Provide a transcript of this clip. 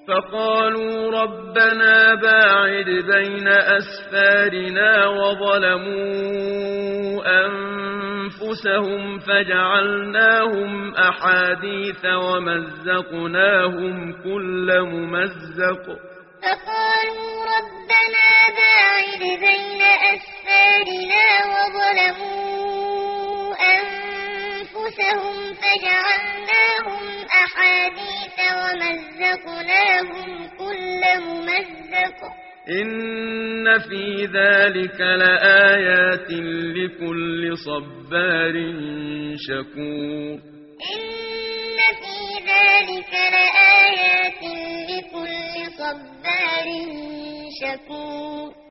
فقالوا ربنا باعد بين أسفارنا وظلموا أنفسهم فجعلناهم أحاديث ومزقناهم كل ممزق فقالوا ربنا باعد بين أسفارنا وظلموا أنفسهم فجعلناهم أحاديث ومزقناهم كل ممزق إن في ذلك لآيات لكل صبار شكور إن في ذلك لآيات لكل صبار شكور